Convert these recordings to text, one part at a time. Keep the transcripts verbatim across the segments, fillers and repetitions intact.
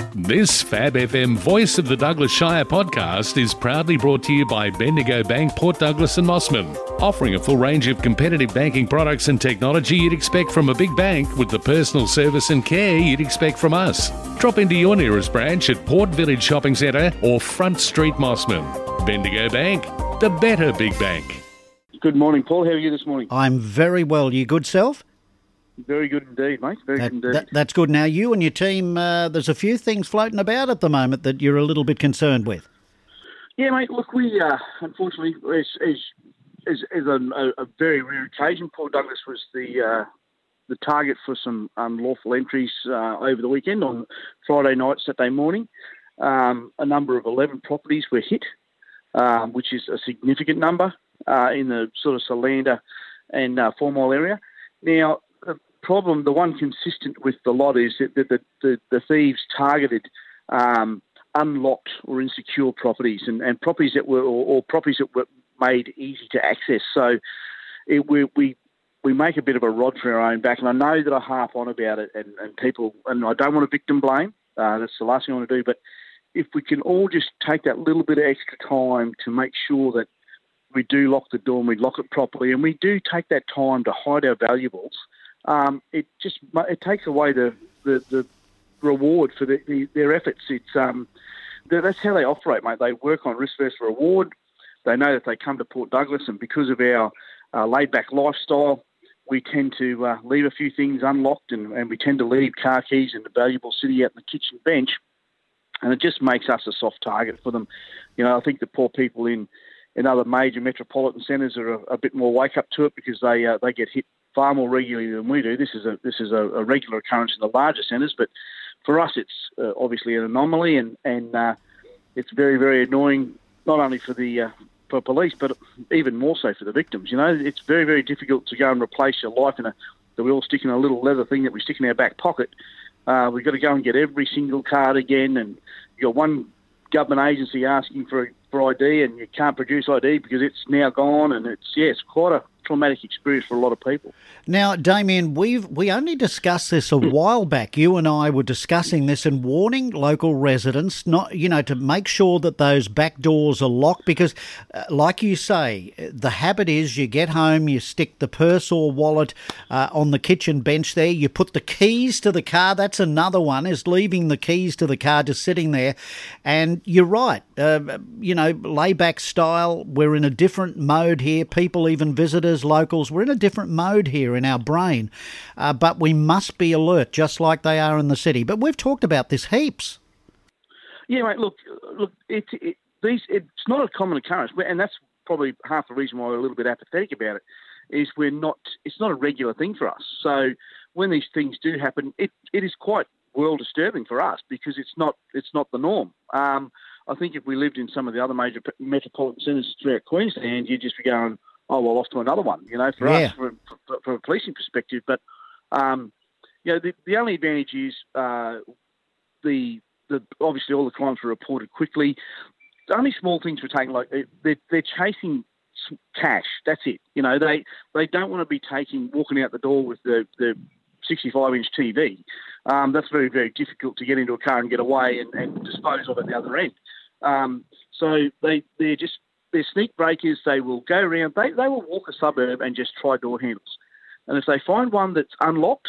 This Fab F M Voice of the Douglas Shire podcast is proudly brought to you by Bendigo Bank, Port Douglas and Mossman, offering a full range of competitive banking products and technology you'd expect from a big bank with the personal service and care you'd expect from us. Drop into your nearest branch at Port Village Shopping Centre or Front Street Mossman. Bendigo Bank, the better big bank. Good morning, Paul. How are you this morning? I'm very well. You good self? Very good indeed, mate. Very That, good indeed. that, that's good. Now, you and your team, uh, there's a few things floating about at the moment that you're a little bit concerned with. Yeah, mate. Look, we uh, unfortunately, as as as, as a, a very rare occasion, Port Douglas was the uh, the target for some unlawful entries uh, over the weekend on Friday night, Saturday morning. Um, a number of eleven properties were hit, um, which is a significant number uh, in the sort of Solander and uh, Four Mile area. Now, problem, the one consistent with the lot is that the, the, the, the thieves targeted um, unlocked or insecure properties and, and properties that were or, or properties that were made easy to access. So it, we, we we make a bit of a rod for our own back, and I know that I harp on about it, and, and people, and I don't want to victim blame. Uh, that's the last thing I want to do. But if we can all just take that little bit of extra time to make sure that we do lock the door and we lock it properly, and we do take that time to hide our valuables. Um, it just it takes away the, the, the reward for the, the, their efforts. It's um, that's how they operate, mate. They work on risk versus reward. They know that they come to Port Douglas, and because of our uh, laid-back lifestyle, we tend to uh, leave a few things unlocked, and, and we tend to leave car keys and the valuable sitting out in the kitchen bench, and it just makes us a soft target for them. You know, I think the poor people in, in other major metropolitan centres are a, a bit more wake up to it because they uh, they get hit far more regularly than we do. This is a this is a, a regular occurrence in the larger centres, but for us, it's uh, obviously an anomaly, and and uh, it's very very annoying, not only for the uh, for police, but even more so for the victims. You know, it's very very difficult to go and replace your life in a that we all stick in a little leather thing that we stick in our back pocket. Uh, we've got to go and get every single card again, and you've got one government agency asking for for I D, and you can't produce I D because it's now gone, and it's yeah, it's quite a traumatic experience for a lot of people. Now, Damien, we've we only discussed this a while back. You and I were discussing this and warning local residents not, you know, to make sure that those back doors are locked because, uh, like you say, the habit is you get home, you stick the purse or wallet uh, on the kitchen bench there, you put the keys to the car. That's another one, is leaving the keys to the car just sitting there. And you're right, uh, you know, layback style. We're in a different mode here. People, even visitors, locals, we're in a different mode here in our brain, uh, but we must be alert just like they are in the city. But we've talked about this heaps. Yeah, mate, look, look, it, it, these, it's not a common occurrence, and that's probably half the reason why we're a little bit apathetic about it, is we're not, it's not a regular thing for us. So when these things do happen, it, it is quite world disturbing for us because it's not, it's not the norm. Um, I think if we lived in some of the other major metropolitan centres throughout Queensland, you'd just be going, oh, well, off to another one, you know, for yeah. us, from for, for a policing perspective. But, um, you know, the, the only advantage is uh, the, the obviously all the crimes were reported quickly. The only small things we're taking, like they're, they're chasing cash. That's it. You know, they, they don't want to be taking, walking out the door with the, the sixty-five inch T V. Um, that's very, very difficult to get into a car and get away and, and dispose of at the other end. Um, so they, they're just, they're sneak breakers. They will go around. They they will walk a suburb and just try door handles. And if they find one that's unlocked,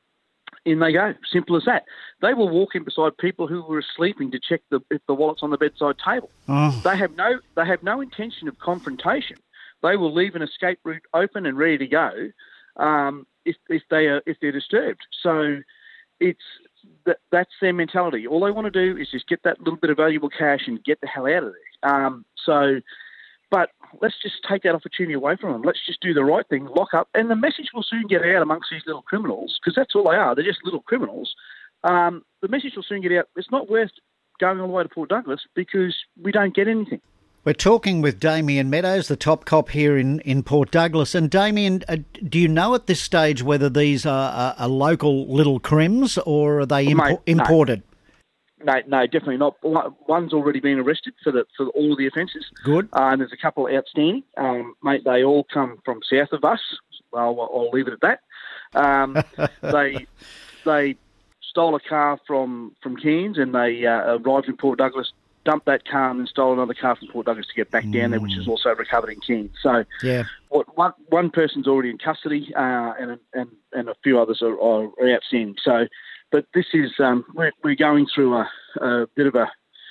in they go. Simple as that. They will walk in beside people who were sleeping to check the if the wallet's on the bedside table. Oh. They have no they have no intention of confrontation. They will leave an escape route open and ready to go um, if if they are if they're disturbed. So it's that that's their mentality. All they want to do is just get that little bit of valuable cash and get the hell out of there. Um, so. But let's just take that opportunity away from them. Let's just do the right thing, lock up, and the message will soon get out amongst these little criminals, because that's all they are. They're just little criminals. Um, the message will soon get out. It's not worth going all the way to Port Douglas because we don't get anything. We're talking with Damien Meadows, the top cop here in, in Port Douglas. And Damien, uh, do you know at this stage whether these are, are, are local little crims or are they well, impo- mate, imported? No. No, no, definitely not. One's already been arrested for the for all of the offences. Good. Uh, and there's a couple outstanding. Um, mate, they all come from south of us. Well, I'll leave it at that. Um, they they stole a car from, from Cairns, and they uh, arrived in Port Douglas, dumped that car, and then stole another car from Port Douglas to get back mm. down there, which is also recovered in Cairns. So yeah. what, one, one person's already in custody, uh, and, and and a few others are, are outstanding. So, but this is, um, we're, we're going through a, a bit of a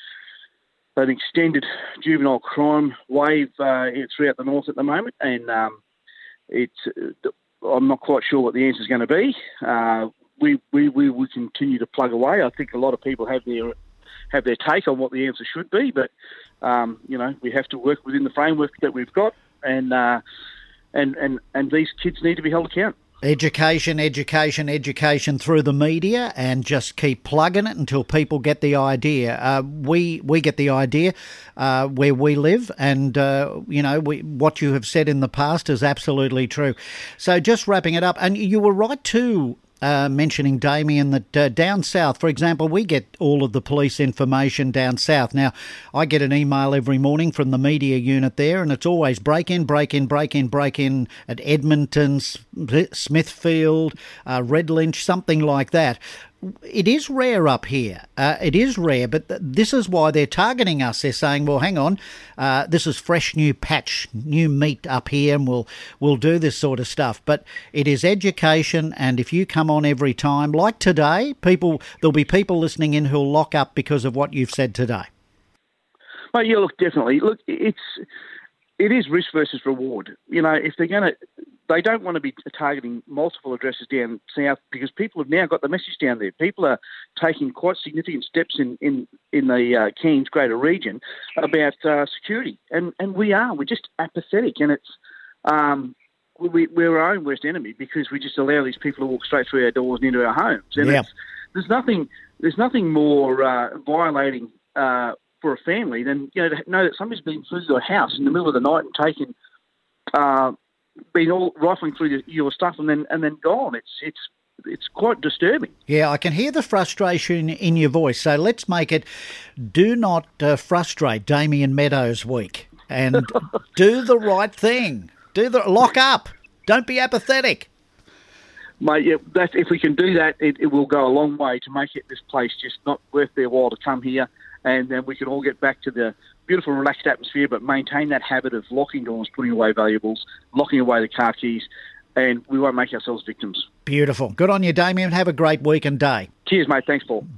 an extended juvenile crime wave uh, throughout the north at the moment, and um, it's uh, I'm not quite sure what the answer is going to be. Uh, we, we we will continue to plug away. I think a lot of people have their have their take on what the answer should be, but um, you know, we have to work within the framework that we've got, and uh, and and and these kids need to be held accountable. Education, education, education through the media, and just keep plugging it until people get the idea. Uh, we we get the idea uh, where we live, and uh, you know we, what you have said in the past is absolutely true. So just wrapping it up, and you were right too. Uh, mentioning, Damien, that uh, down south, for example, we get all of the police information down south. Now, I get an email every morning from the media unit there, and it's always break in, break in, break in, break in at Edmonton, Smithfield, uh, Red Lynch, something like that. It is rare up here. Uh, it is rare, but th- this is why they're targeting us. They're saying, well, hang on, uh, this is fresh new patch, new meat up here, and we'll, we'll do this sort of stuff. But it is education, and if you come on every time, like today, people there'll be people listening in who'll lock up because of what you've said today. Well, yeah, look, definitely. Look, it's it is risk versus reward. You know, if they're going to... They don't want to be targeting multiple addresses down south because people have now got the message down there. People are taking quite significant steps in, in, in the uh, Cairns greater region about uh, security. And, and we are. We're just apathetic. And it's um, we, we're our own worst enemy because we just allow these people to walk straight through our doors and into our homes. And yeah. it's, there's nothing there's nothing more uh, violating uh, for a family than, you know, to know that somebody's been through your house in the middle of the night and taken... Uh, been all rifling through your, your stuff and then and then gone. It's it's it's quite disturbing. Yeah, I can hear the frustration in your voice. So let's make it: do not uh, frustrate Damien Meadows Week, and do the right thing. Do the lock up. Don't be apathetic. Mate, yeah, that's, if we can do that, it, it will go a long way to make it this place just not worth their while to come here, and then we can all get back to the beautiful, relaxed atmosphere, but maintain that habit of locking doors, putting away valuables, locking away the car keys, and we won't make ourselves victims. Beautiful. Good on you, Damien. Have a great week and day. Cheers, mate. Thanks, Paul.